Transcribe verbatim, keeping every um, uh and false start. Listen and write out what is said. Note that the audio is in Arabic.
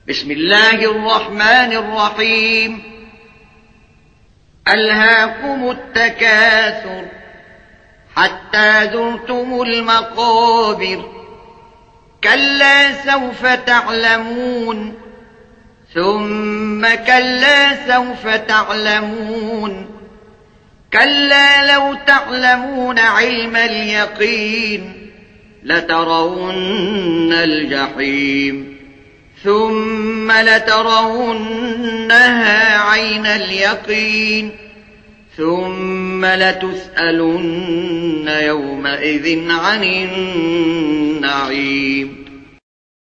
بسم الله الرحمن الرحيم. ألهاكم التكاثر حتى زرتم المقابر، كلا سوف تعلمون ثم كلا سوف تعلمون، كلا لو تعلمون علم اليقين لترون الجحيم ثم لترونها عين اليقين ثم لتسألن يومئذ عن النعيم.